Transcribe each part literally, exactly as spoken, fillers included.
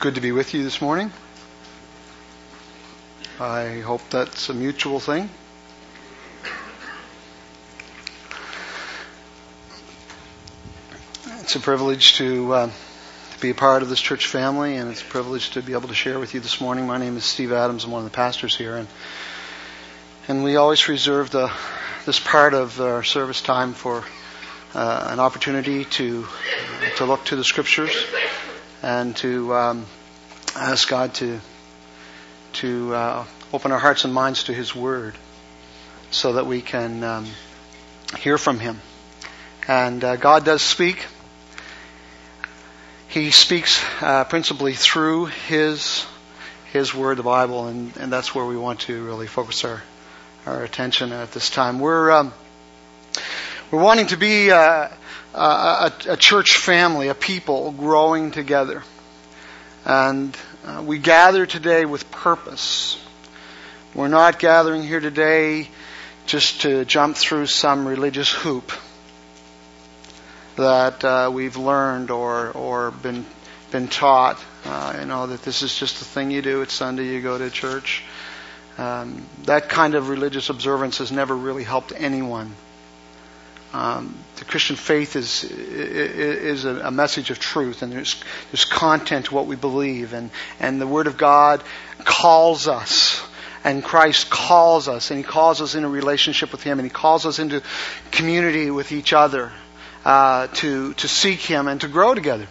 good to be with you this morning. I hope that's a mutual thing. It's a privilege to, uh, to be a part of this church family, and it's a privilege to be able to share with you this morning. My name is Steve Adams. I'm one of the pastors here, and and we always reserve the this part of our service time for uh, an opportunity to to look to the Scriptures and to um, ask God to to uh, open our hearts and minds to His Word, so that we can um, hear from Him. And uh, God does speak. He speaks uh, principally through His His Word, the Bible, and, and that's where we want to really focus our our attention at this time. We're um, we're wanting to be uh, a, a church family, a people growing together, and uh, we gather today with purpose. We're not gathering here today just to jump through some religious hoop that uh, we've learned or or been been taught. Uh, you know that this is just the thing you do. It's Sunday, you go to church. Um, that kind of religious observance has never really helped anyone. Um, the Christian faith is is a message of truth, and there's there's content to what we believe, and and the Word of God calls us, and Christ calls us, and He calls us in a relationship with Him, and He calls us into community with each other uh, to to seek Him and to grow together.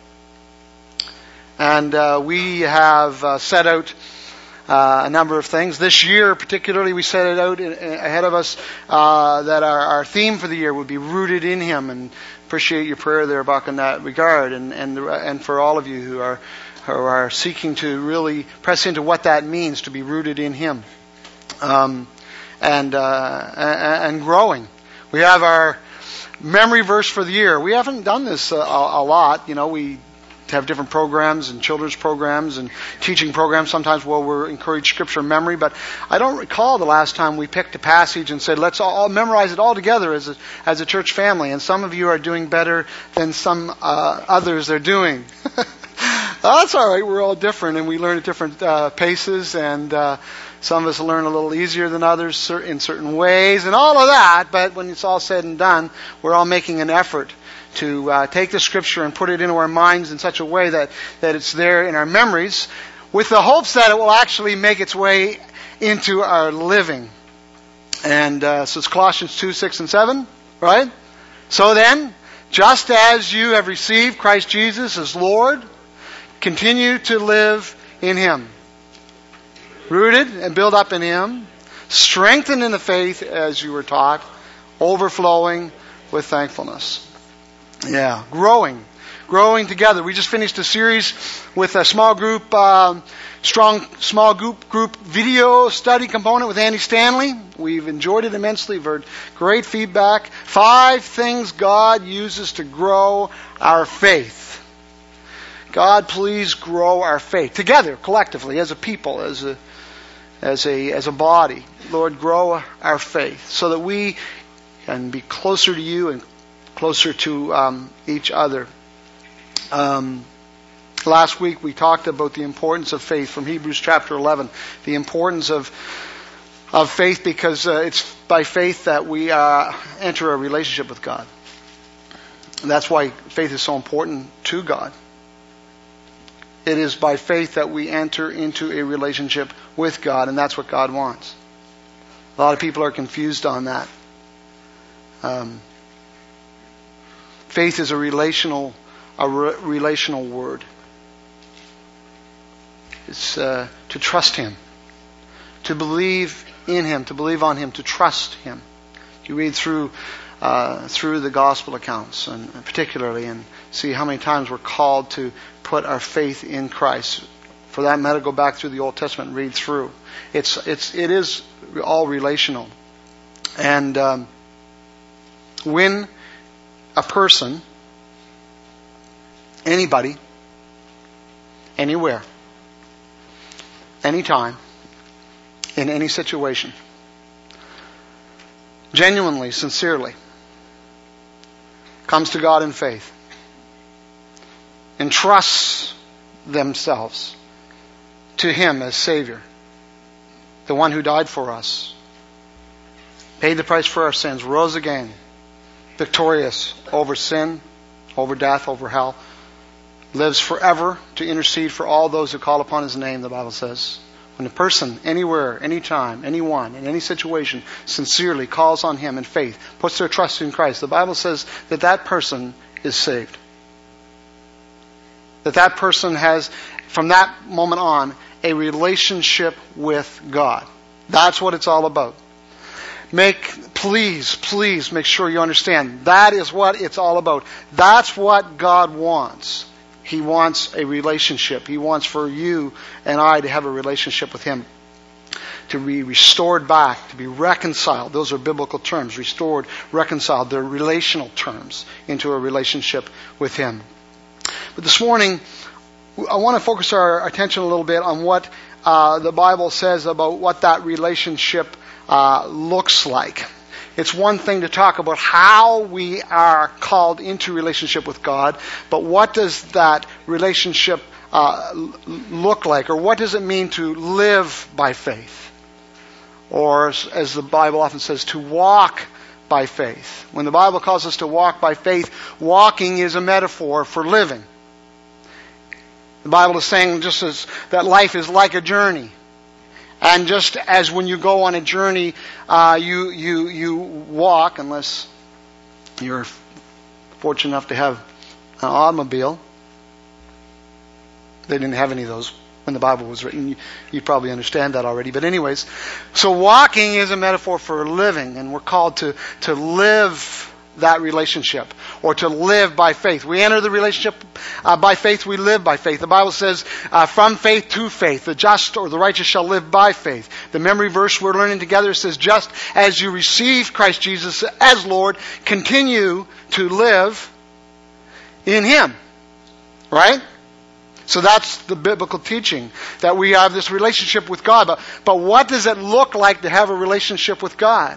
And uh, we have uh, set out Uh, a number of things. This year particularly, we set it out in, in, ahead of us uh, that our, our theme for the year would be rooted in Him, and appreciate your prayer there, Buck, in that regard, and and and for all of you who are who are seeking to really press into what that means to be rooted in Him, um, and uh, and growing. We have our memory verse for the year. We haven't done this a, a lot, you know. We have different programs and children's programs and teaching programs sometimes where we're encourage scripture memory, but I don't recall the last time we picked a passage and said let's all memorize it all together as a, as a church family. And some of you are doing better than some uh, others are doing. That's all right. We're all different, and we learn at different uh, paces, and uh, some of us learn a little easier than others in certain ways and all of that. But when it's all said and done, we're all making an effort to uh, take the Scripture and put it into our minds in such a way that, that it's there in our memories, with the hopes that it will actually make its way into our living. And uh, so it's Colossians two, six, and seven, right? So then, just as you have received Christ Jesus as Lord, continue to live in Him, rooted and built up in Him, strengthened in the faith as you were taught, overflowing with thankfulness. Yeah, growing, growing together. We just finished a series with a small group, um, strong small group group video study component with Andy Stanley. We've enjoyed it immensely. We've heard great feedback. Five things God uses to grow our faith. God, please grow our faith together, collectively, as a people, as a as a as a body. Lord, grow our faith so that we can be closer to You and closer to um, each other. Um, last week we talked about the importance of faith from Hebrews chapter eleven. The importance of of faith, because uh, it's by faith that we uh, enter a relationship with God. And that's why faith is so important to God. It is by faith that we enter into a relationship with God, and that's what God wants. A lot of people are confused on that. Um, Faith is a relational, a re- relational word. It's uh, to trust Him, to believe in Him, to believe on Him, to trust Him. You read through uh, through the gospel accounts, and particularly, and see how many times we're called to put our faith in Christ. For that matter, go back through the Old Testament and read through. It's it's it is all relational, and um, when a person, anybody, anywhere, anytime, in any situation, genuinely, sincerely, comes to God in faith, entrusts themselves to Him as Savior, the one who died for us, paid the price for our sins, rose again, victorious over sin, over death, over hell, lives forever to intercede for all those who call upon His name, the Bible says. When a person, anywhere, anytime, anyone, in any situation, sincerely calls on Him in faith, puts their trust in Christ, the Bible says that that person is saved. That that person has, from that moment on, a relationship with God. That's what it's all about. Make, please, please make sure you understand. That is what it's all about. That's what God wants. He wants a relationship. He wants for you and I to have a relationship with Him. To be restored back, to be reconciled. Those are biblical terms. Restored, reconciled. They're relational terms into a relationship with Him. But this morning, I want to focus our attention a little bit on what uh, the Bible says about what that relationship uh, looks like. It's one thing to talk about how we are called into relationship with God, but what does that relationship uh, look like? Or what does it mean to live by faith? Or, as the Bible often says, to walk by faith. When the Bible calls us to walk by faith, walking is a metaphor for living. The Bible is saying just as that life is like a journey. And just as when you go on a journey, uh, you you you walk, unless you're fortunate enough to have an automobile. They didn't have any of those when the Bible was written. You, you probably understand that already. But anyways, so walking is a metaphor for living, and we're called to to live that relationship, or to live by faith. We enter the relationship uh, by faith, we live by faith. The Bible says, uh, from faith to faith, the just or the righteous shall live by faith. The memory verse we're learning together says, just as you received Christ Jesus as Lord, continue to live in Him. Right? So that's the biblical teaching, that we have this relationship with God. But, but what does it look like to have a relationship with God?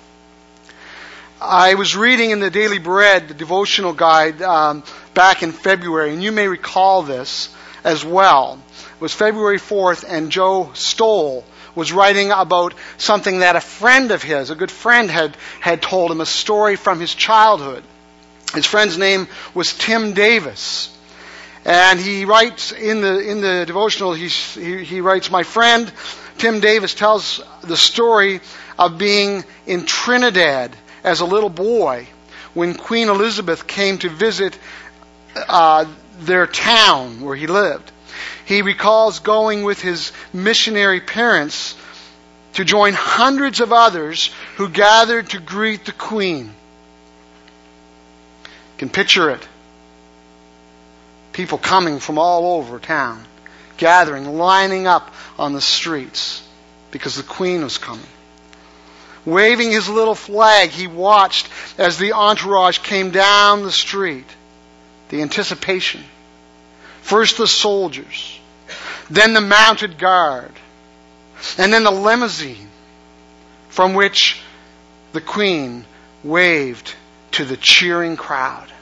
I was reading in the Daily Bread, the devotional guide, um, back in February, and you may recall this as well. It was February fourth, and Joe Stoll was writing about something that a friend of his, a good friend, had, had told him, a story from his childhood. His friend's name was Tim Davis. And he writes in the in the devotional, he, he, he writes, my friend Tim Davis tells the story of being in Trinidad as a little boy when Queen Elizabeth came to visit uh, their town where he lived. He recalls going with his missionary parents to join hundreds of others who gathered to greet the Queen. You can picture it. People coming from all over town, gathering, lining up on the streets because the Queen was coming. Waving his little flag, he watched as the entourage came down the street. The anticipation. First the soldiers, then the mounted guard, and then the limousine from which the Queen waved to the cheering crowd.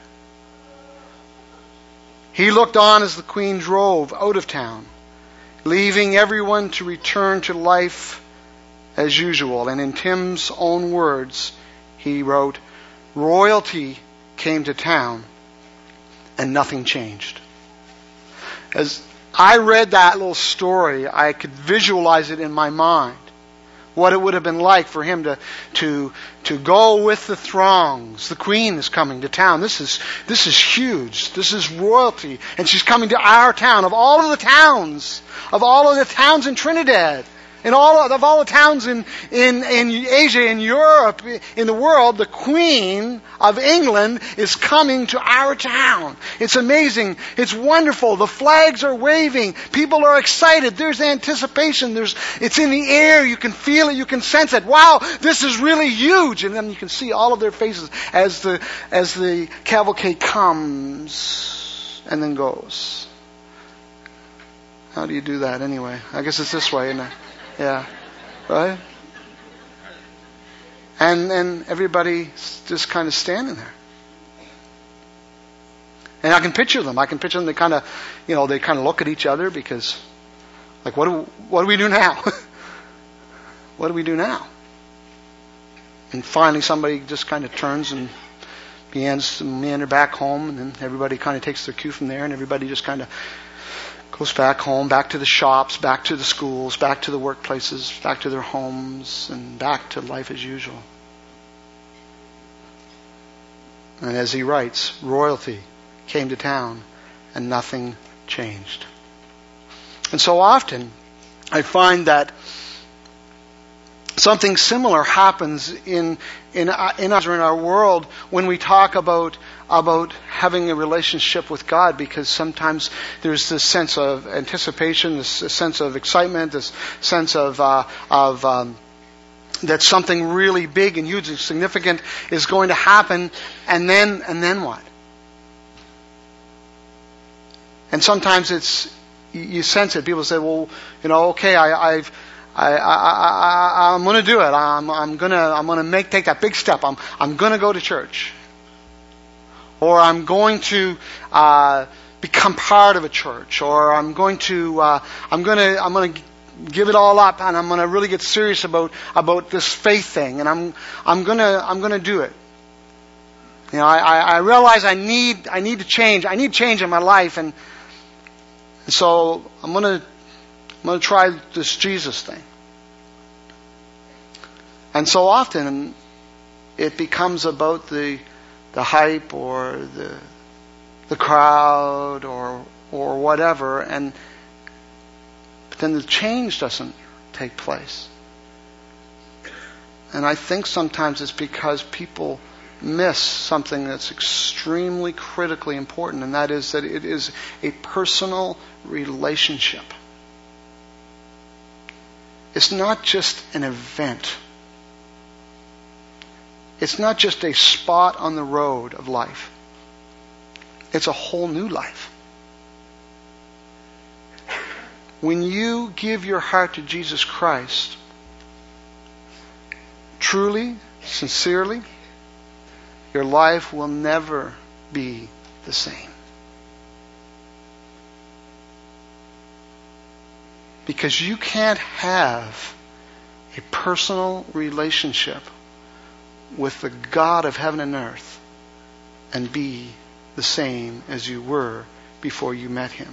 He looked on as the Queen drove out of town, leaving everyone to return to life as usual. And in Tim's own words, he wrote, royalty came to town and nothing changed. As I read that little story, I could visualize it in my mind. What it would have been like for him to to to go with the throngs. The Queen is coming to town. This is this is huge. This is royalty. And she's coming to our town. Of all of the towns, of all of the towns in Trinidad, in all of, of all the towns in, in, in Asia, in Europe, in the world, the Queen of England is coming to our town. It's amazing. It's wonderful. The flags are waving. People are excited. There's anticipation. There's, it's in the air. You can feel it. You can sense it. Wow, this is really huge. And then you can see all of their faces as the, as the cavalcade comes and then goes. How do you do that anyway? I guess it's this way, isn't it? Yeah, right? And and everybody's just kind of standing there. And I can picture them. I can picture them. They kind of, you know, they kind of look at each other because, like, what do what do we do now? What do we do now? And finally, somebody just kind of turns and begins to meander back home, and then everybody kind of takes their cue from there, and everybody just kind of goes back home, back to the shops, back to the schools, back to the workplaces, back to their homes, and back to life as usual. And as he writes, royalty came to town and nothing changed. And so often I find that something similar happens in in in us or in our world when we talk about about having a relationship with God, because sometimes there's this sense of anticipation, this sense of excitement, this sense of uh, of um, that something really big and huge and significant is going to happen, and then and then what? And sometimes it's you sense it. People say, "Well, you know, okay, I, I've." I, I, I, I'm going to do it. I'm, I'm going to, I'm going to make, take that big step. I'm, I'm going to go to church. Or I'm going to, uh, become part of a church. Or I'm going to, uh, I'm going to, I'm going to give it all up, and I'm going to really get serious about, about this faith thing. And I'm, I'm going to, I'm going to do it. You know, I, I realize I need, I need to change. I need change in my life. And, and so I'm going to, I'm going to try this Jesus thing. And so often it becomes about the the hype or the the crowd or or whatever, and but then the change doesn't take place. And I think sometimes it's because people miss something that's extremely critically important, and that is that it is a personal relationship. It's not just an event. It's not just a spot on the road of life. It's a whole new life. When you give your heart to Jesus Christ, truly, sincerely, your life will never be the same. Because you can't have a personal relationship with the God of heaven and earth and be the same as you were before you met Him.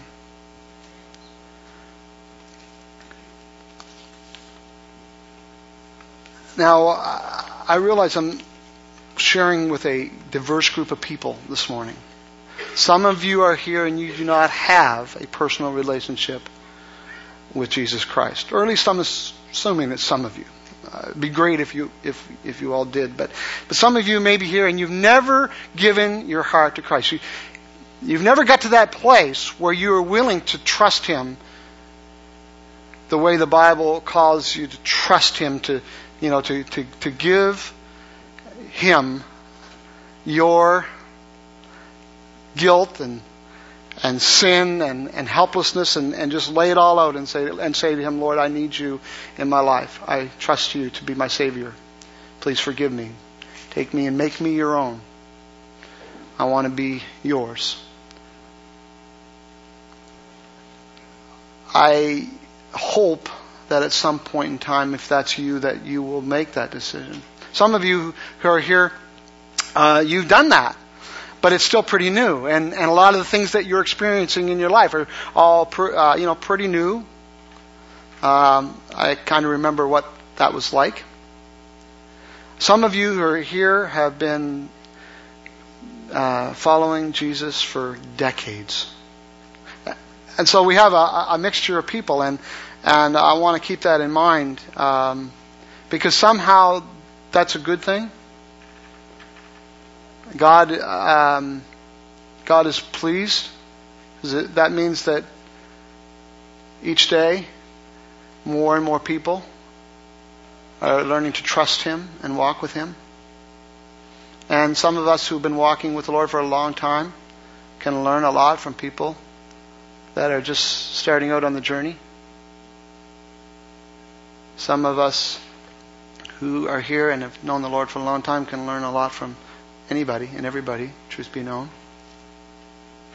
Now, I realize I'm sharing with a diverse group of people this morning. Some of you are here and you do not have a personal relationship with Jesus Christ, or at least I'm assuming that some of you. Uh, it'd be great if you if if you all did, but but some of you may be here and you've never given your heart to Christ. You, you've never got to that place where you are willing to trust Him the way the Bible calls you to trust Him, to you know to to to give Him your guilt and and sin and, and helplessness and, and just lay it all out and say and say to Him, Lord, I need you in my life. I trust you to be my Savior. Please forgive me. Take me and make me your own. I want to be yours. I hope that at some point in time, if that's you, that you will make that decision. Some of you who are here, uh, you've done that. But it's still pretty new, and, and a lot of the things that you're experiencing in your life are all pr- uh, you know pretty new. Um, I kind of remember what that was like. Some of you who are here have been uh, following Jesus for decades, and so we have a, a mixture of people, and and I want to keep that in mind um, because somehow that's a good thing. God, um, God is pleased. That means that each day, more and more people are learning to trust Him and walk with Him. And some of us who've been walking with the Lord for a long time can learn a lot from people that are just starting out on the journey. Some of us who are here and have known the Lord for a long time can learn a lot from anybody and everybody, truth be known.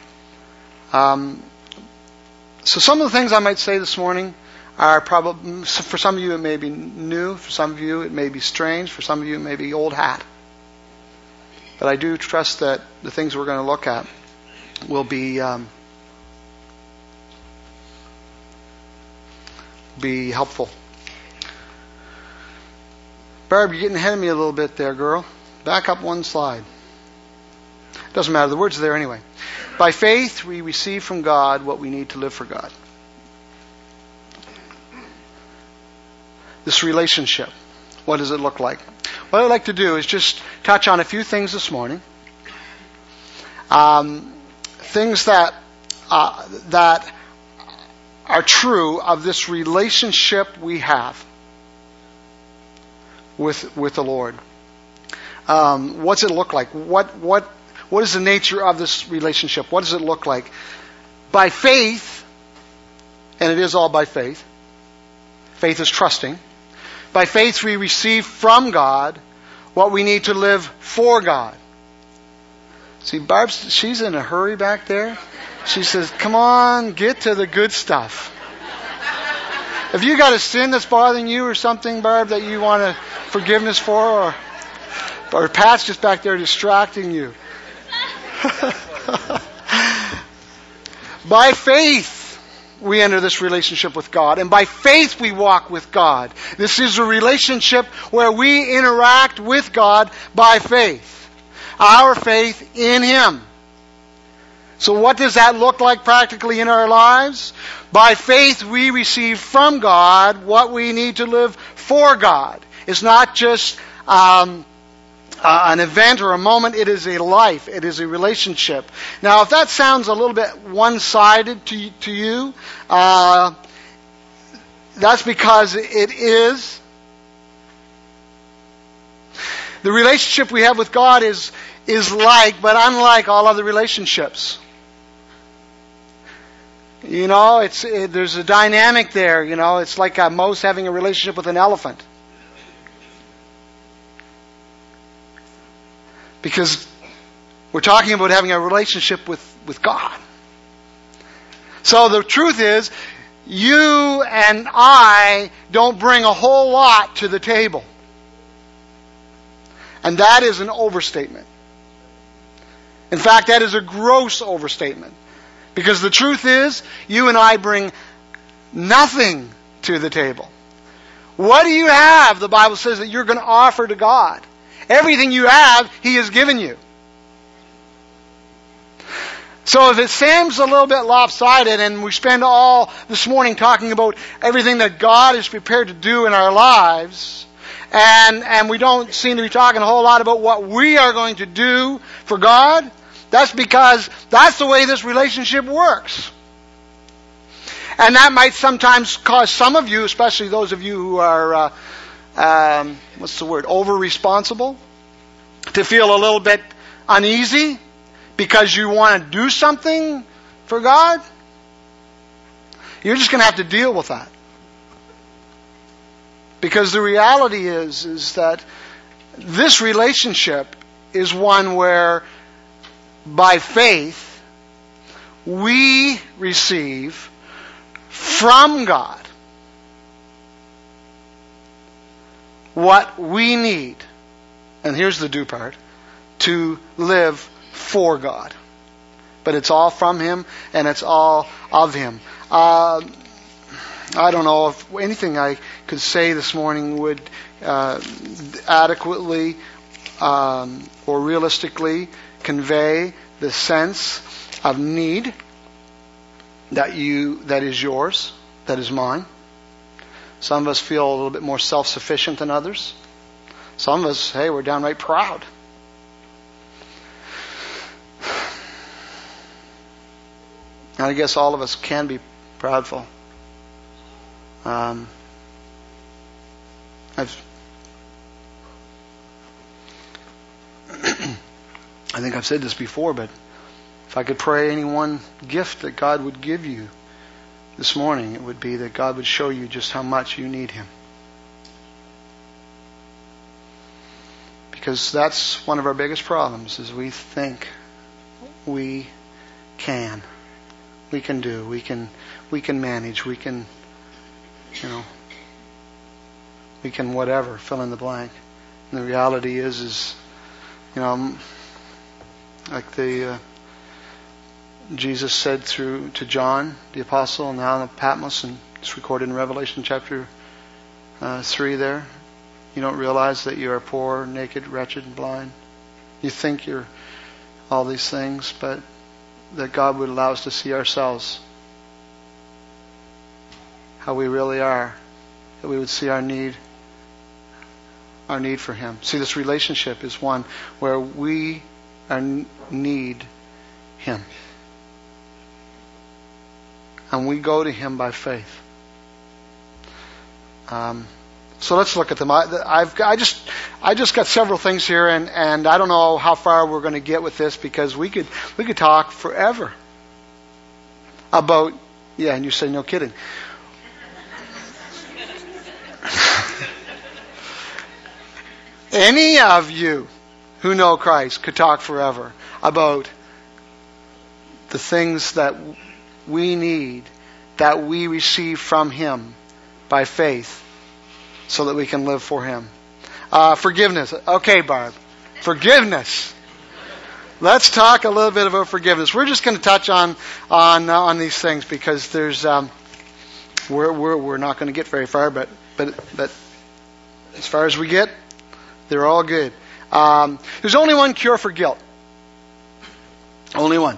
Um, so some of the things I might say this morning are probably, for some of you it may be new, for some of you it may be strange, for some of you it may be old hat. But I do trust that the things we're going to look at will be um, be helpful. Barb, you're getting ahead of me a little bit there, girl. Back up one slide. Doesn't matter, the words are there anyway. By faith, we receive from God what we need to live for God. This relationship, what does it look like? What I'd like to do is just touch on a few things this morning. Um, things that uh, that are true of this relationship we have with with the Lord. Um, what's it look like? What what what is the nature of this relationship? What does it look like? By faith, and it is all by faith. Faith is trusting. By faith we receive from God what we need to live for God. See, Barb, she's in a hurry back there. She says, come on, get to the good stuff. Have you got a sin that's bothering you or something, Barb, that you want a forgiveness for? Or, or Pat's just back there distracting you. By faith, we enter this relationship with God. And by faith, we walk with God. This is a relationship where we interact with God by faith. Our faith in Him. So what does that look like practically in our lives? By faith, we receive from God what we need to live for God. It's not just um, uh, an event or a moment. It is a life. It is a relationship. Now, if that sounds a little bit one-sided to, to you, uh, that's because it is. The relationship we have with God is, is like, but unlike all other relationships. You know, it's it, there's a dynamic there. You know, it's like a mouse having a relationship with an elephant. Because we're talking about having a relationship with, with God. So the truth is, you and I don't bring a whole lot to the table. And that is an overstatement. In fact, that is a gross overstatement. Because the truth is, you and I bring nothing to the table. What do you have, the Bible says, that you're going to offer to God? Everything you have, He has given you. So if it seems a little bit lopsided, and we spend all this morning talking about everything that God is prepared to do in our lives, and, and we don't seem to be talking a whole lot about what we are going to do for God, that's because that's the way this relationship works. And that might sometimes cause some of you, especially those of you who are, uh, um, what's the word, over-responsible, to feel a little bit uneasy because you want to do something for God. You're just going to have to deal with that. Because the reality is, is that this relationship is one where by faith, we receive from God what we need, and here's the do part, to live for God. But it's all from Him, and it's all of Him. Uh, I don't know if anything I could say this morning would uh, adequately um, or realistically convey the sense of need that you that is yours, that is mine. Some of us feel a little bit more self-sufficient than others. Some of us, hey, we're downright proud. And I guess all of us can be proudful. Um, I've I think I've said this before, but if I could pray any one gift that God would give you this morning, it would be that God would show you just how much you need Him. Because that's one of our biggest problems, is we think we can. we can do. We can we can manage. We can, you know, we can whatever, fill in the blank. And the reality is, is, you know, like the uh, Jesus said through to John, the apostle, on the island of Patmos, and it's recorded in Revelation chapter uh, three there. You don't realize that you are poor, naked, wretched, and blind. You think you're all these things, but that God would allow us to see ourselves, how we really are, that we would see our need, our need for Him. See, this relationship is one where we are, need Him. And we go to Him by faith. Um, so let's look at them. I, I've I just I just got several things here, and, and I don't know how far we're going to get with this, because we could we could talk forever about yeah. And you say no kidding. Any of you who know Christ could talk forever about the things that we need, that we receive from Him by faith, so that we can live for Him. Uh, forgiveness. Okay, Barb. Forgiveness. Let's talk a little bit about forgiveness. We're just going to touch on on uh, on these things, because there's um, we're we're we're not going to get very far, but but but as far as we get, they're all good. Um, there's only one cure for guilt. Only one.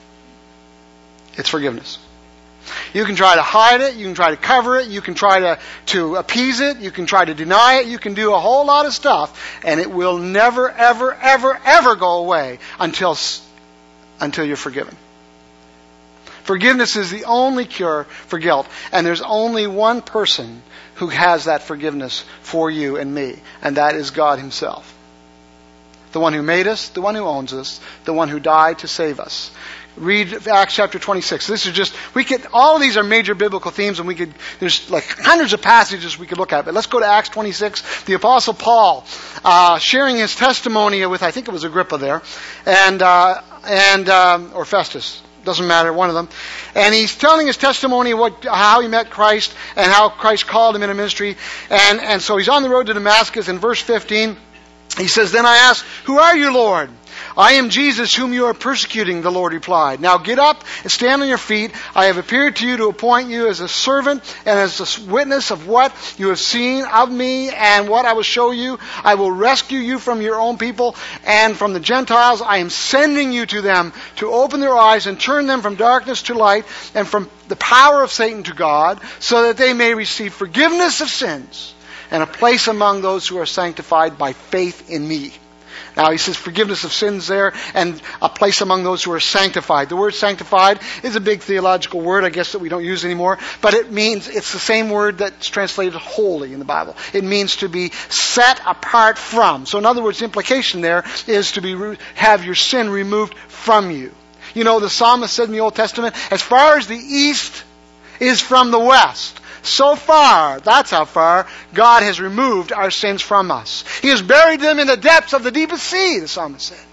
It's forgiveness. You can try to hide it. You can try to cover it. You can try to, to appease it. You can try to deny it. You can do a whole lot of stuff, and it will never, ever, ever, ever go away until, until you're forgiven. Forgiveness is the only cure for guilt, and there's only one person who has that forgiveness for you and me, and that is God Himself. The one who made us, the one who owns us, the one who died to save us. Read Acts chapter twenty-six. This is just, we could, all of these are major biblical themes, and we could, there's like hundreds of passages we could look at. But let's go to Acts twenty-six. The Apostle Paul, uh, sharing his testimony with, I think it was Agrippa there, and, uh, and, um, or Festus. Doesn't matter, one of them. And he's telling his testimony, what, how he met Christ, and how Christ called him into ministry. And, and so he's on the road to Damascus. In verse fifteen, he says, "Then I asked, 'Who are you, Lord?' 'I am Jesus whom you are persecuting,' the Lord replied. 'Now get up and stand on your feet. I have appeared to you to appoint you as a servant and as a witness of what you have seen of me and what I will show you. I will rescue you from your own people and from the Gentiles. I am sending you to them to open their eyes and turn them from darkness to light and from the power of Satan to God, so that they may receive forgiveness of sins and a place among those who are sanctified by faith in me.'" Now he says forgiveness of sins there, and a place among those who are sanctified. The word sanctified is a big theological word, I guess, that we don't use anymore. But it means, it's the same word that's translated holy in the Bible. It means to be set apart from. So in other words, the implication there is to be have your sin removed from you. You know, the psalmist said in the Old Testament, as far as the east is from the west, so far, that's how far, God has removed our sins from us. He has buried them in the depths of the deepest sea, the psalmist said.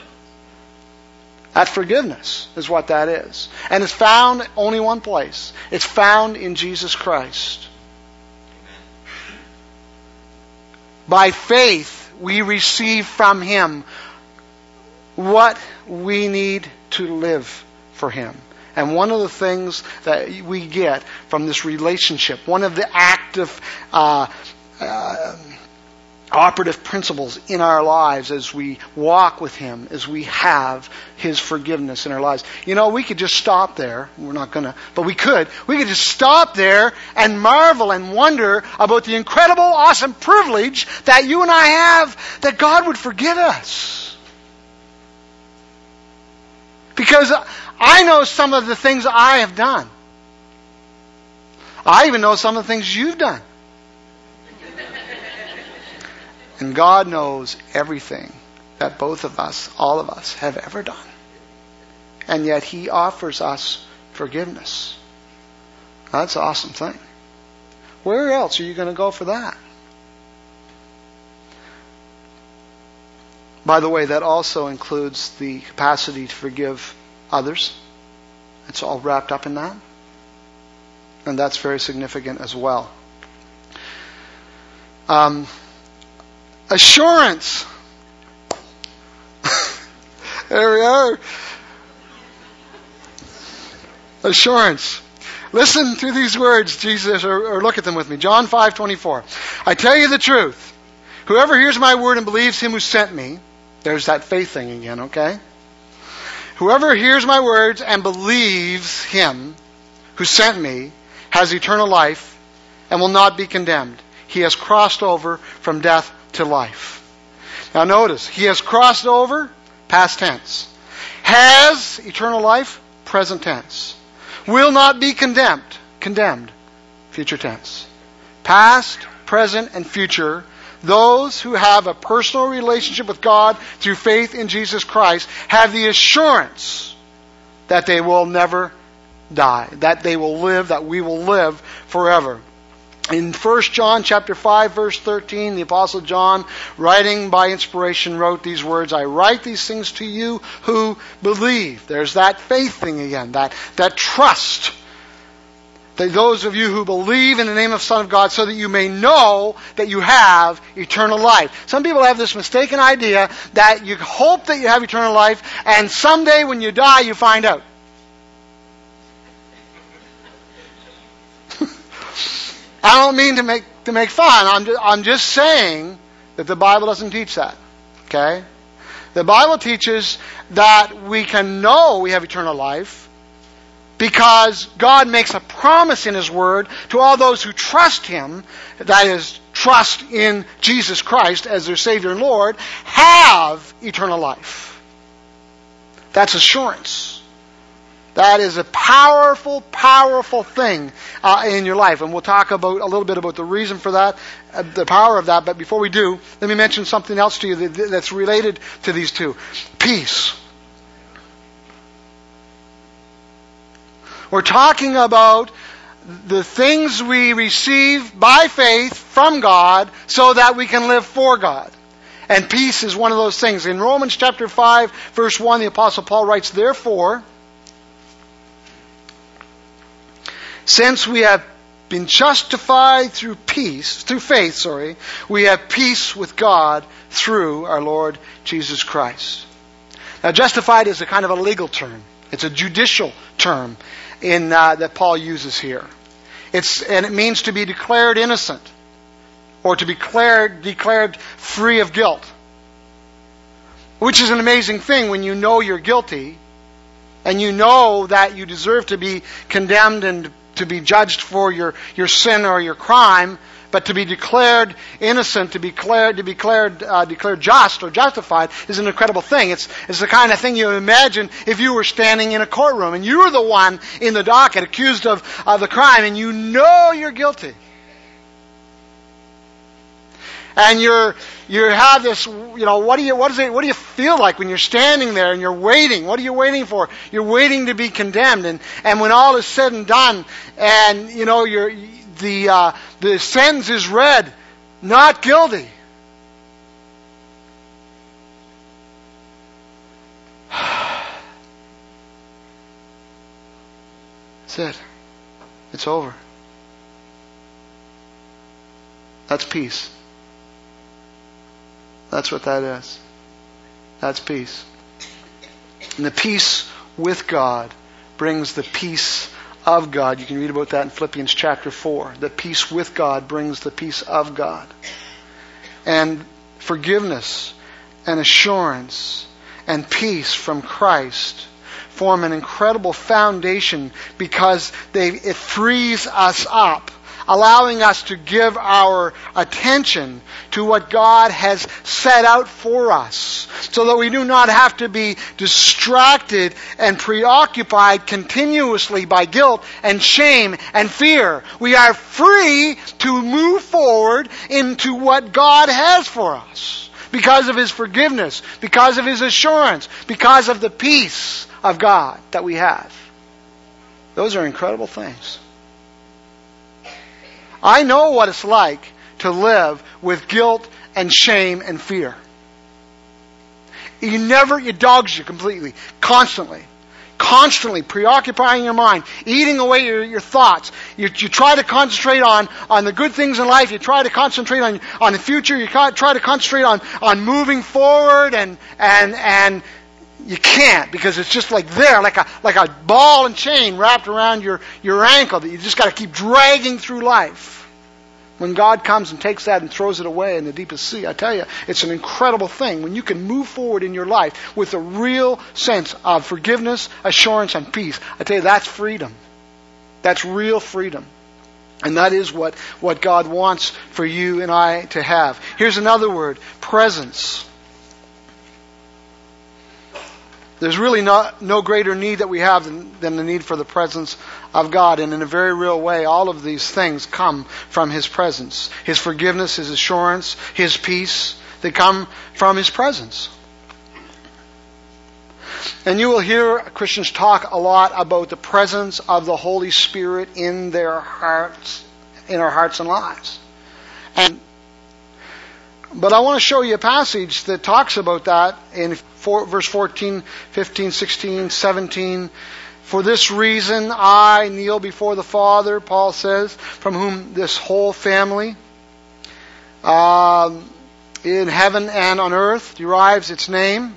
That forgiveness is what that is. And it's found only one place. It's found in Jesus Christ. By faith, we receive from Him what we need to live for Him. And one of the things that we get from this relationship, one of the active, uh, uh, operative principles in our lives as we walk with Him, as we have His forgiveness in our lives. You know, we could just stop there. We're not going to, but we could. We could just stop there and marvel and wonder about the incredible, awesome privilege that you and I have, that God would forgive us. Because I know some of the things I have done. I even know some of the things you've done. And God knows everything that both of us, all of us, have ever done. And yet He offers us forgiveness. That's an awesome thing. Where else are you going to go for that? By the way, that also includes the capacity to forgive others It's all wrapped up in that. And that's very significant as well. Um, assurance. There we are. Assurance. Listen to these words, Jesus, or, or look at them with me. John five twenty-four. I tell you the truth. Whoever hears my word and believes him who sent me, there's that faith thing again, okay? Whoever hears my words and believes him who sent me has eternal life and will not be condemned. He has crossed over from death to life. Now notice, he has crossed over, past tense. Has eternal life, present tense. Will not be condemned, condemned, future tense. Past, present, and future. Those who have a personal relationship with God through faith in Jesus Christ have the assurance that they will never die, that they will live, that we will live forever. In First John chapter five, verse thirteen, the Apostle John, writing by inspiration, wrote these words, I write these things to you who believe. There's that faith thing again, that, that trust. That those of you who believe in the name of the Son of God, so that you may know that you have eternal life. Some people have this mistaken idea that you hope that you have eternal life, and someday when you die, you find out. I don't mean to make to make fun. I'm just, I'm just saying that the Bible doesn't teach that. Okay? The Bible teaches that we can know we have eternal life because God makes a promise in His Word to all those who trust Him, that is, trust in Jesus Christ as their Savior and Lord, have eternal life. That's assurance. That is a powerful, powerful thing uh, in your life. And we'll talk about a little bit about the reason for that, uh, the power of that. But before we do, let me mention something else to you that, that's related to these two. Peace. We're talking about the things we receive by faith from God so that we can live for God. And peace is one of those things. In Romans chapter five, verse one, the Apostle Paul writes, therefore, since we have been justified through peace, through faith, sorry, we have peace with God through our Lord Jesus Christ. Now, justified is a kind of a legal term. It's a judicial term in uh, that Paul uses here. It's and it means to be declared innocent or to be declared declared free of guilt, which is an amazing thing when you know you're guilty and you know that you deserve to be condemned and to be judged for your, your sin or your crime, but to be declared innocent, to be declared, to be declared, uh, declared just or justified is an incredible thing. It's, it's the kind of thing you imagine if you were standing in a courtroom and you were the one in the docket accused of, of the crime and you know you're guilty. And you're, you have this, you know, what do you, what is it, what do you feel like when you're standing there and you're waiting? What are you waiting for? You're waiting to be condemned. And, and when all is said and done, and, you know, you're, the, uh, the sentence is read, not guilty. That's it. It's over. That's peace. That's what that is. That's peace. And the peace with God brings the peace of God. You can read about that in Philippians chapter four. The peace with God brings the peace of God. And forgiveness and assurance and peace from Christ form an incredible foundation because they it frees us up, allowing us to give our attention to what God has set out for us, so that we do not have to be distracted and preoccupied continuously by guilt and shame and fear. We are free to move forward into what God has for us because of His forgiveness, because of His assurance, because of the peace of God that we have. Those are incredible things. I know what it's like to live with guilt and shame and fear. You never, it dogs you completely, constantly. constantly preoccupying your mind, eating away your, your thoughts. You, you try to concentrate on, on the good things in life. You try to concentrate on, on the future. You try to concentrate on, on moving forward, and, and, and you can't, because it's just like there, like a, like a ball and chain wrapped around your, your ankle that you just got to keep dragging through life. When God comes and takes that and throws it away in the deepest sea, I tell you, it's an incredible thing when you can move forward in your life with a real sense of forgiveness, assurance, and peace. I tell you, that's freedom. That's real freedom. And that is what, what God wants for you and I to have. Here's another word, presence. There's really not, no greater need that we have than, than the need for the presence of God. And in a very real way, all of these things come from His presence. His forgiveness, His assurance, His peace, they come from His presence. And you will hear Christians talk a lot about the presence of the Holy Spirit in their hearts, in our hearts and lives. And But I want to show you a passage that talks about that in four, verse fourteen, fifteen, sixteen, seventeen. For this reason I kneel before the Father, Paul says, from whom this whole family um, in heaven and on earth derives its name.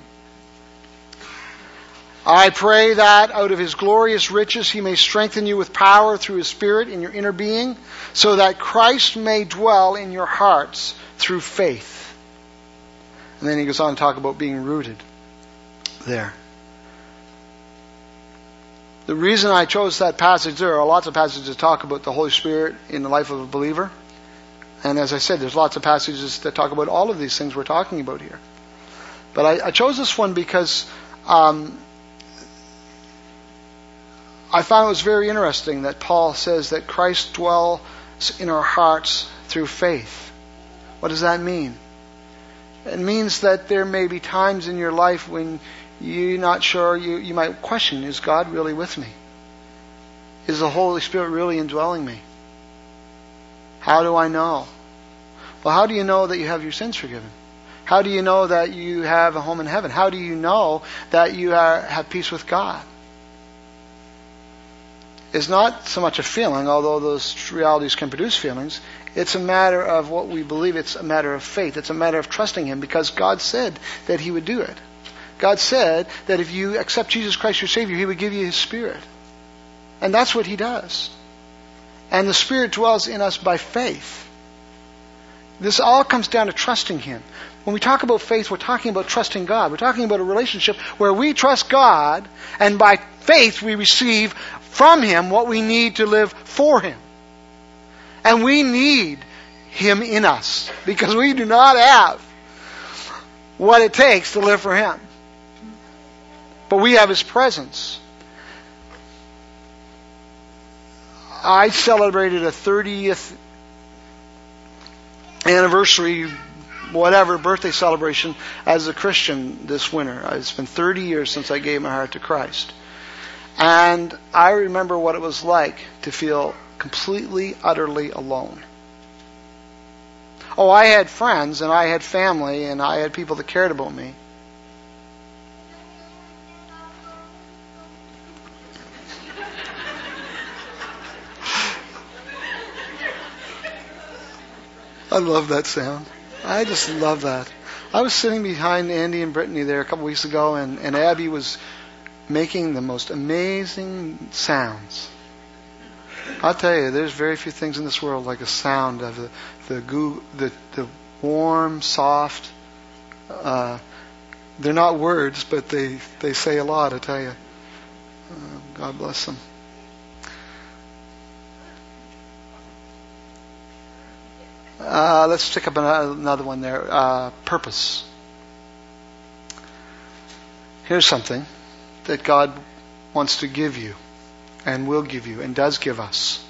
I pray that out of His glorious riches He may strengthen you with power through His Spirit in your inner being, so that Christ may dwell in your hearts through faith. And then he goes on to talk about being rooted there. The reason I chose that passage, there are lots of passages that talk about the Holy Spirit in the life of a believer. And as I said, there's lots of passages that talk about all of these things we're talking about here. But I, I chose this one because um, I found it was very interesting that Paul says that Christ dwells in our hearts through faith. What does that mean? It means that there may be times in your life when you're not sure, you, you might question, is God really with me? Is the Holy Spirit really indwelling me? How do I know? Well, how do you know that you have your sins forgiven? How do you know that you have a home in heaven? How do you know that you are, have peace with God? It's not so much a feeling, although those realities can produce feelings. It's a matter of what we believe. It's a matter of faith. It's a matter of trusting Him, because God said that He would do it. God said that if you accept Jesus Christ your Savior, He would give you His Spirit. And that's what He does. And the Spirit dwells in us by faith. This all comes down to trusting Him. When we talk about faith, we're talking about trusting God. We're talking about a relationship where we trust God, and by faith we receive from Him what we need to live for Him. And we need Him in us, because we do not have what it takes to live for Him. But we have His presence. I celebrated a thirtieth anniversary, whatever, birthday celebration as a Christian this winter. It's been thirty years since I gave my heart to Christ. And I remember what it was like to feel completely, utterly alone. Oh, I had friends, and I had family, and I had people that cared about me. I love that sound. I just love that. I was sitting behind Andy and Brittany there a couple weeks ago, and, and Abby was making the most amazing sounds. I'll tell you, there's very few things in this world like a sound of the the goo, the, the warm, soft. Uh, they're not words, but they, they say a lot. I tell you, uh, God bless them. Uh, let's pick up another one there. Uh, purpose. Here's something that God wants to give you, and will give you, and does give us.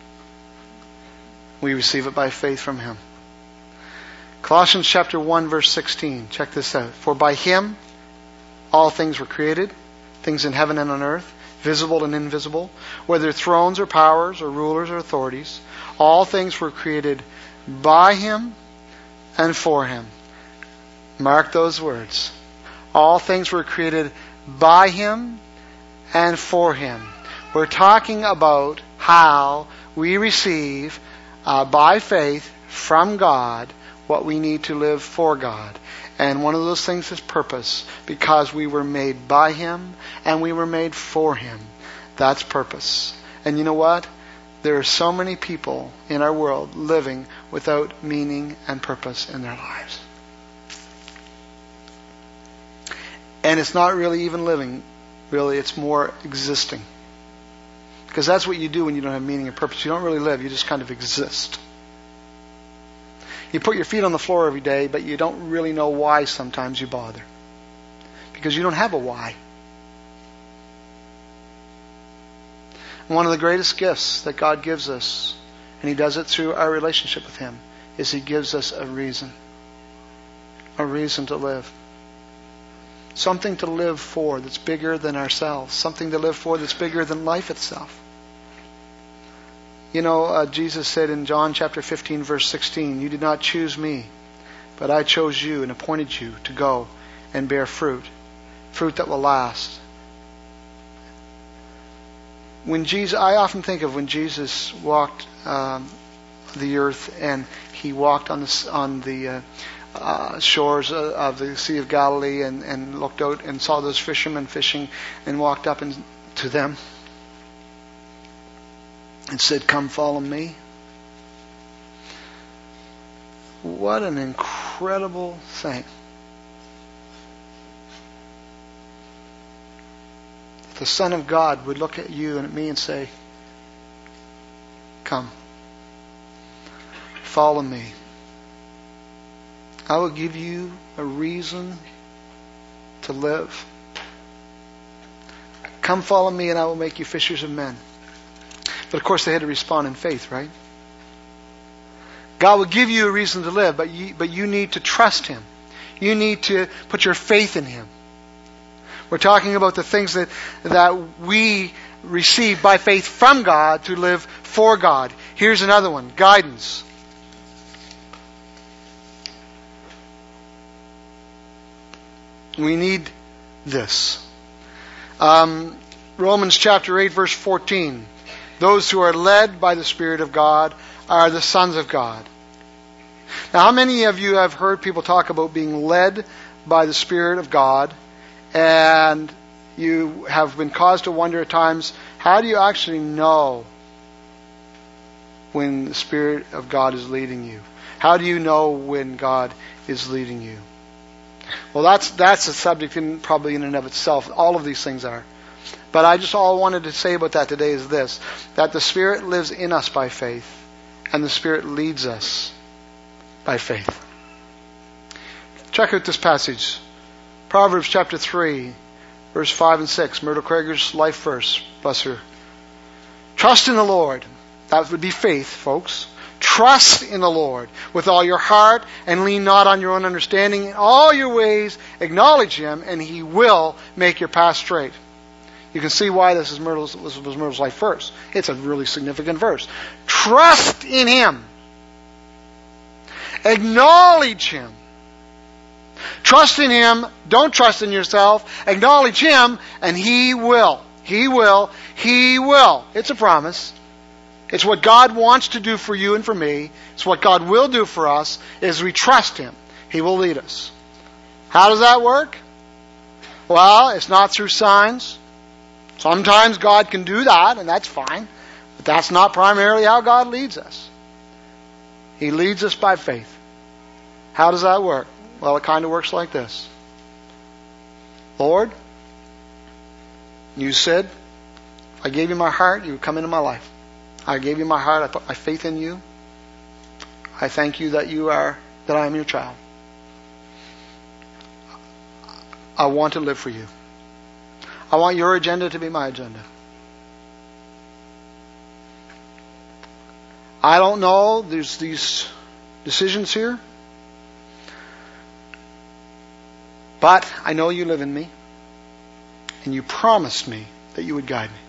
We receive it by faith from Him. Colossians chapter one, verse sixteen. Check this out. For by Him all things were created, things in heaven and on earth, visible and invisible, whether thrones or powers or rulers or authorities. All things were created by Him and for Him. Mark those words. All things were created by Him and for Him. We're talking about how we receive uh, by faith from God what we need to live for God. And one of those things is purpose, because we were made by Him and we were made for Him. That's purpose. And you know what? There are so many people in our world living without meaning and purpose in their lives. And it's not really even living, really, it's more existing. Because that's what you do when you don't have meaning and purpose. You don't really live, you just kind of exist. You put your feet on the floor every day, but you don't really know why sometimes you bother. Because you don't have a why. One of the greatest gifts that God gives us, and He does it through our relationship with Him, is He gives us a reason. A reason to live. Something to live for that's bigger than ourselves. Something to live for that's bigger than life itself. You know, uh, Jesus said in John chapter fifteen, verse sixteen, "You did not choose me, but I chose you and appointed you to go and bear fruit. Fruit that will last." When Jesus, I often think of when Jesus walked um, the earth, and He walked on the on the uh, uh, shores of the Sea of Galilee, and, and looked out and saw those fishermen fishing, and walked up and, to them and said, "Come, follow me." What an incredible thing. The Son of God would look at you and at me and say, "Come, follow me. I will give you a reason to live. Come, follow me, and I will make you fishers of men." But of course they had to respond in faith, right? God will give you a reason to live, but you, but you need to trust Him. You need to put your faith in Him. We're talking about the things that, that we receive by faith from God to live for God. Here's another one. Guidance. We need this. Um, Romans chapter eight, verse fourteen. Those who are led by the Spirit of God are the sons of God. Now, how many of you have heard people talk about being led by the Spirit of God, and you have been caused to wonder at times, how do you actually know when the Spirit of God is leading you? How do you know when God is leading you? Well, that's that's a subject in, probably in and of itself. All of these things are. But I just all wanted to say about that today is this, that the Spirit lives in us by faith, and the Spirit leads us by faith. Check out this passage. Proverbs chapter three, verse five and six. Myrtle Krager's life verse. Bless her. Trust in the Lord. That would be faith, folks. Trust in the Lord with all your heart, and lean not on your own understanding. In all your ways acknowledge Him, and He will make your path straight. You can see why this is Myrtle's, this was Myrtle's life verse. It's a really significant verse. Trust in Him. Acknowledge Him. Trust in Him. Don't trust in yourself. Acknowledge Him, and He will. He will. He will. It's a promise. It's what God wants to do for you and for me. It's what God will do for us, is we trust Him. He will lead us. How does that work? Well, it's not through signs. Sometimes God can do that, and that's fine. But that's not primarily how God leads us. He leads us by faith. How does that work? Well, it kind of works like this. Lord, you said, if I gave you my heart, you would come into my life. I gave you my heart. I put my faith in you. I thank you that you are, that I am your child. I want to live for you. I want your agenda to be my agenda. I don't know. There's these decisions here. But I know you live in me. And you promised me that you would guide me.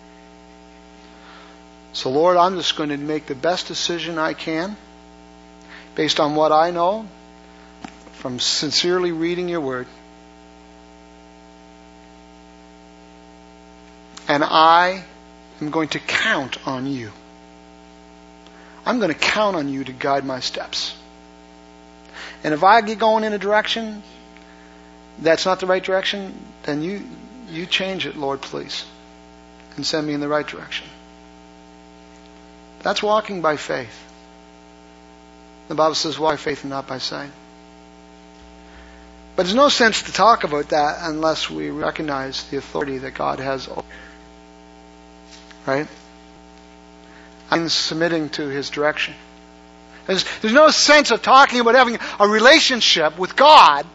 So Lord, I'm just going to make the best decision I can based on what I know from sincerely reading your word. And I am going to count on you. I'm going to count on you to guide my steps. And if I get going in a direction that's not the right direction, then you you change it, Lord, please. And send me in the right direction. That's walking by faith. The Bible says, walk by faith and not by sight. But there's no sense to talk about that unless we recognize the authority that God has. Right? I'm submitting to His direction. There's, there's no sense of talking about having a relationship with God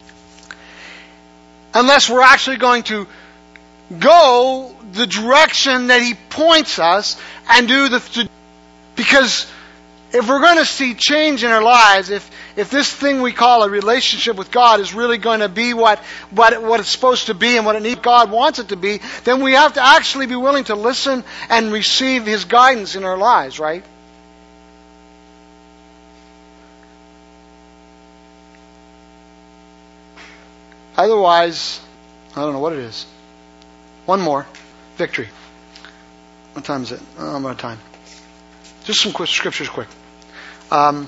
unless we're actually going to go the direction that He points us and do the... Because if we're going to see change in our lives, if if this thing we call a relationship with God is really going to be what, what, what it's supposed to be and what it needs, God wants it to be, then we have to actually be willing to listen and receive His guidance in our lives, right? Otherwise, I don't know what it is. One more. Victory. What time is it? Oh, I'm out of time. Just some quick scriptures quick. Um,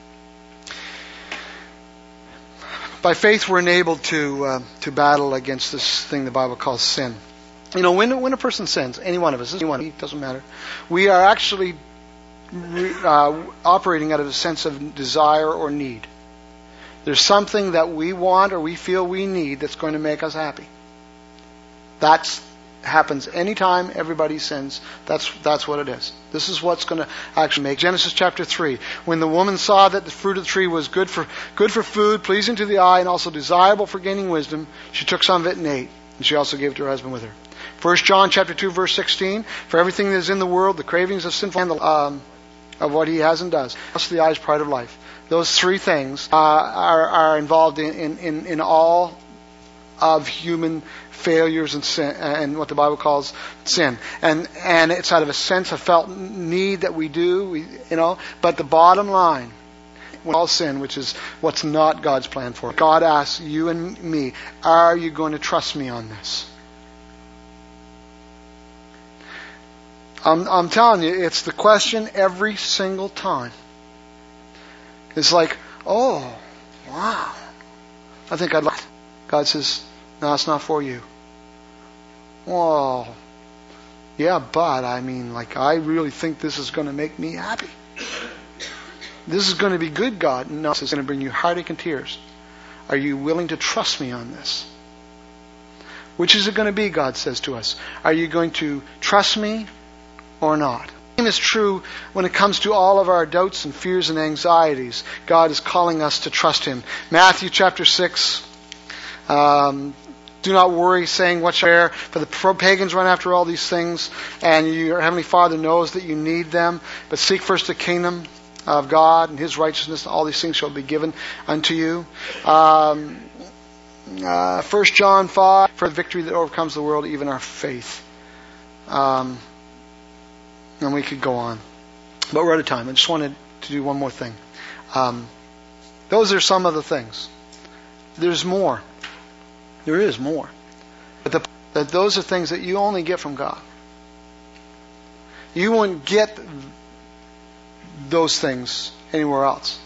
by faith we're enabled to uh, to battle against this thing the Bible calls sin. You know, when when a person sins, any one of us, anyone, it doesn't matter, we are actually re, uh, operating out of a sense of desire or need. There's something that we want or we feel we need that's going to make us happy. That's happens anytime everybody sins. That's that's what it is. This is what's going to actually make. Genesis chapter three. When the woman saw that the fruit of the tree was good for good for food, pleasing to the eye, and also desirable for gaining wisdom, she took some of it and ate. And she also gave it to her husband with her. First John chapter two verse sixteen. For everything that is in the world, the cravings of sinful and the, um, of what he has and does, also the eyes, pride of life. Those three things uh, are are involved in in in, in all of human failures and sin, and what the Bible calls sin, and and it's out of a sense of felt need that we do, we, you know. But the bottom line, all sin, which is what's not God's plan for. God asks you and me, are you going to trust me on this? I'm I'm telling you, it's the question every single time. It's like, oh, wow, I think I'd like. God says, no, it's not for you. Well, yeah, but I mean, like, I really think this is going to make me happy. This is going to be good, God. No, this is going to bring you heartache and tears. Are you willing to trust me on this? Which is it going to be, God says to us. Are you going to trust me or not? The same is true when it comes to all of our doubts and fears and anxieties. God is calling us to trust Him. Matthew chapter six. Um, do not worry, saying what shall I wear? For the pagans run after all these things, and your Heavenly Father knows that you need them. But seek first the kingdom of God and His righteousness, all these things shall be given unto you. Um, uh, First John five, for the victory that overcomes the world, even our faith. Um, and we could go on. But we're out of time. I just wanted to do one more thing. Um, those are some of the things. There's more. There is more. But the, that those are things that you only get from God. You won't get those things anywhere else.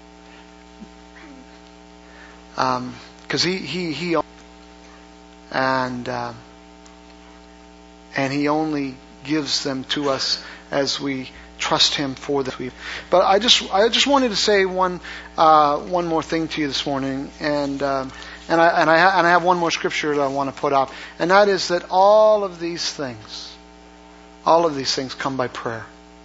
Um, because he he he and uh, and He only gives them to us as we trust Him for them. But I just I just wanted to say one uh, one more thing to you this morning, and. Uh, And I, and, I ha- and I have one more scripture that I want to put up. And that is that all of these things, all of these things come by prayer.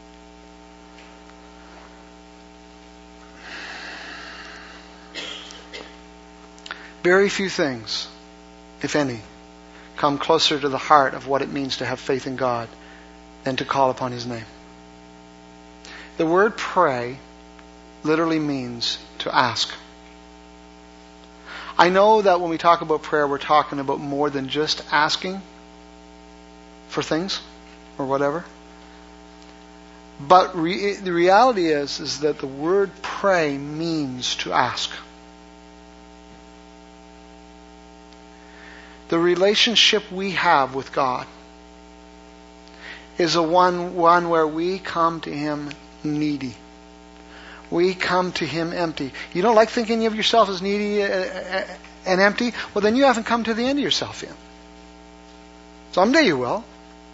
Very few things, if any, come closer to the heart of what it means to have faith in God than to call upon His name. The word pray literally means to ask. I know that when we talk about prayer, we're talking about more than just asking for things or whatever. But re- the reality is, is that the word pray means to ask. The relationship we have with God is a one, one where we come to Him needy. We come to Him empty. You don't like thinking of yourself as needy and empty? Well, then you haven't come to the end of yourself yet. Someday you will.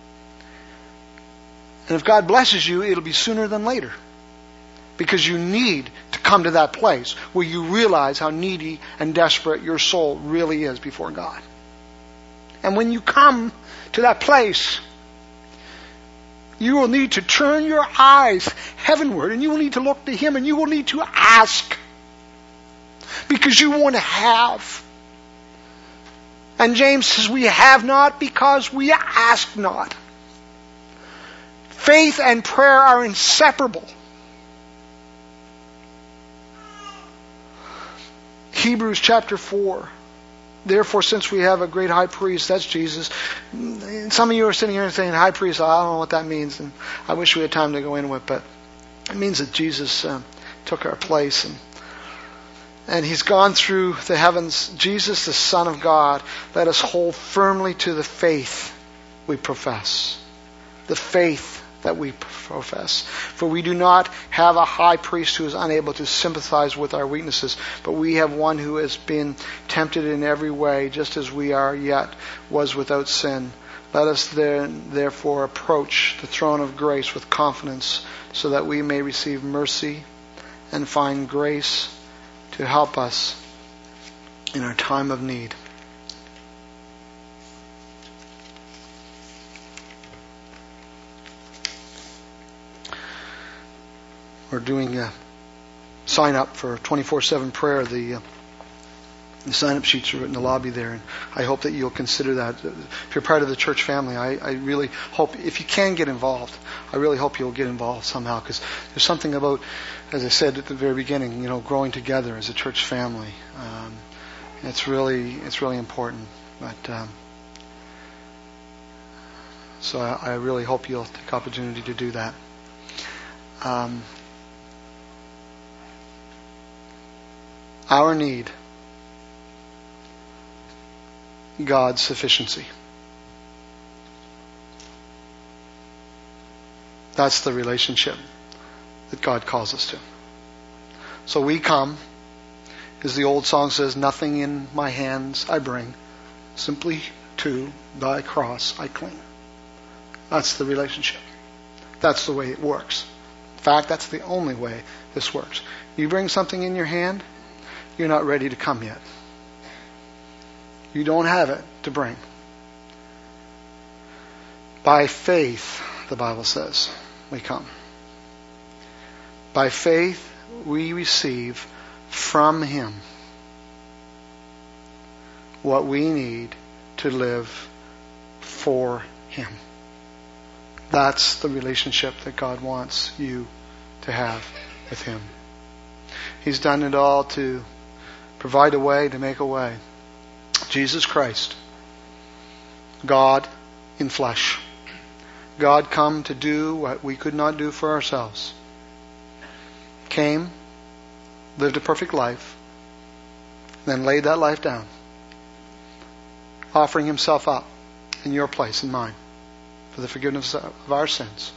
And if God blesses you, it'll be sooner than later. Because you need to come to that place where you realize how needy and desperate your soul really is before God. And when you come to that place, you will need to turn your eyes heavenward, and you will need to look to Him, and you will need to ask. Because you want to have. And James says, we have not because we ask not. Faith and prayer are inseparable. Hebrews chapter four. Therefore, since we have a great high priest, that's Jesus. Some of you are sitting here and saying, high priest, I don't know what that means. And I wish we had time to go into it, but it means that Jesus uh, took our place. And, and He's gone through the heavens. Jesus, the Son of God, let us hold firmly to the faith we profess. The faith that we profess. For we do not have a high priest who is unable to sympathize with our weaknesses, but we have one who has been tempted in every way, just as we are, yet was without sin. Let us then, therefore approach the throne of grace with confidence, so that we may receive mercy and find grace to help us in our time of need. We're doing a sign up for twenty-four seven prayer. The, uh, the sign up sheets are in the lobby there, and I hope that you'll consider that. If you're part of the church family, I, I really hope, if you can get involved, I really hope you'll get involved somehow, because there's something about, as I said at the very beginning, you know, growing together as a church family. Um, it's really it's really important. But um, so I, I really hope you'll take opportunity to do that. Um, Our need, God's sufficiency. That's the relationship that God calls us to. So we come, as the old song says, nothing in my hands I bring, simply to thy cross I cling. That's the relationship. That's the way it works. In fact, that's the only way this works. You bring something in your hand, you're not ready to come yet. You don't have it to bring. By faith, the Bible says, we come. By faith, we receive from Him what we need to live for Him. That's the relationship that God wants you to have with Him. He's done it all to provide a way, to make a way. Jesus Christ, God in flesh. God come to do what we could not do for ourselves. Came, lived a perfect life, then laid that life down, offering Himself up in your place and mine for the forgiveness of our sins.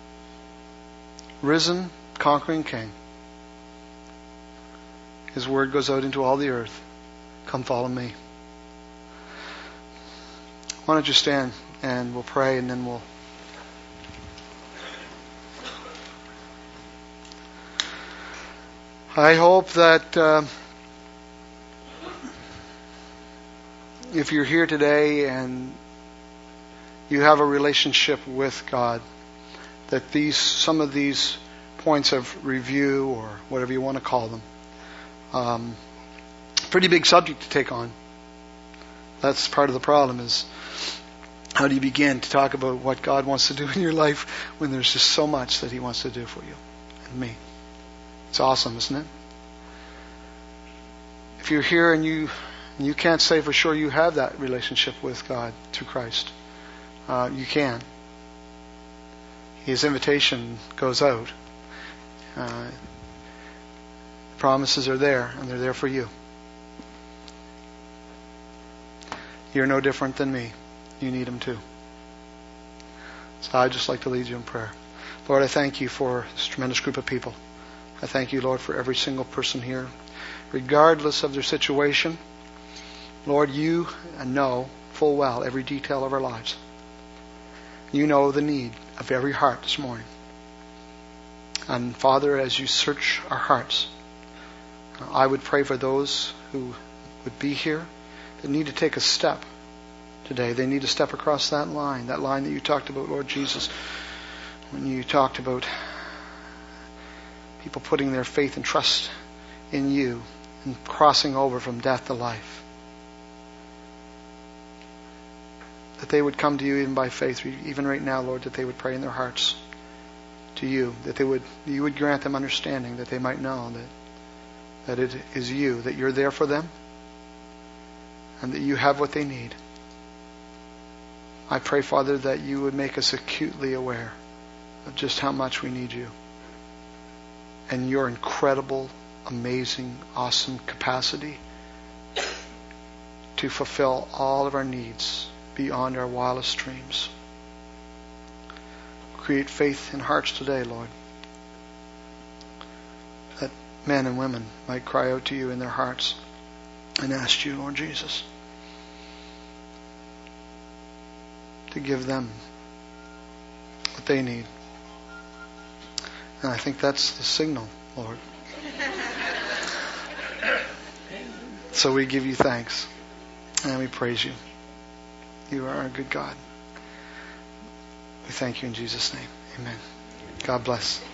Risen, conquering King. His word goes out into all the earth. Come follow me. Why don't you stand and we'll pray, and then we'll I hope that uh, if you're here today and you have a relationship with God, that these some of these points of review, or whatever you want to call them, Um, pretty big subject to take on. That's part of the problem, is how do you begin to talk about what God wants to do in your life when there's just so much that He wants to do for you and me. It's awesome, isn't it? If you're here and you and you can't say for sure you have that relationship with God through Christ, uh, you can. His invitation goes out. Uh, Promises are there, and they're there for you. You're no different than me. You need Him too. So I'd just like to lead you in prayer. Lord, I thank you for this tremendous group of people. I thank you, Lord, for every single person here, regardless of their situation. Lord, you know full well every detail of our lives. You know the need of every heart this morning. And Father, as you search our hearts, I would pray for those who would be here that need to take a step today. They need to step across that line, that line that you talked about, Lord Jesus, when you talked about people putting their faith and trust in you and crossing over from death to life. That they would come to you even by faith, even right now, Lord, that they would pray in their hearts to you, that they would, you would grant them understanding, that they might know that, that it is you, that you're there for them, and that you have what they need. I pray, Father, that you would make us acutely aware of just how much we need you and your incredible, amazing, awesome capacity to fulfill all of our needs beyond our wildest dreams. Create faith in hearts today, Lord, that men and women might cry out to you in their hearts and ask you, Lord Jesus, to give them what they need. And I think that's the signal, Lord. So we give you thanks and we praise you. You are a good God. We thank you in Jesus' name. Amen. God bless.